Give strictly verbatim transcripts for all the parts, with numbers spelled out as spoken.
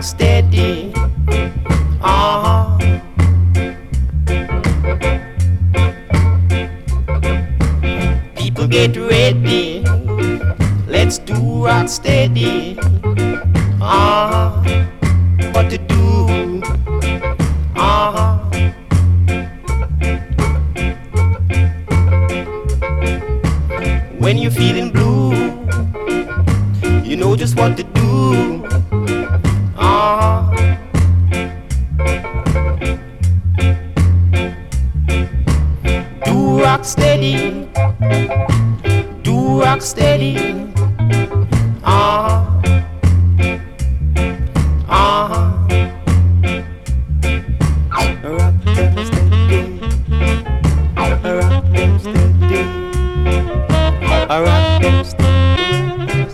steady. Uh-huh. People get ready. Let's do rock steady. Uh-huh. What to do? Uh-huh. When you're feeling blue, you know just what to do. Uh-huh. Do rock steady. Do rock steady. Uh-huh. Uh-huh. Rock them steady. Rock them steady. Rock them steady.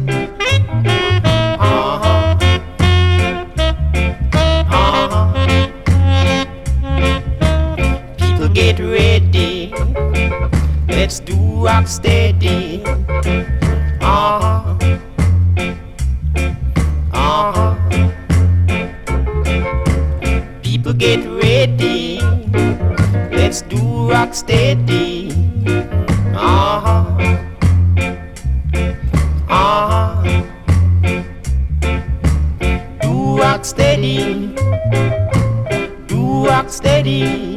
Uh-huh. Uh-huh. People get ready. Let's do rock steady. Uh-huh. Uh-huh. People get ready. Let's do rock steady. Uh-huh. Uh-huh. Do rock steady. Do rock steady.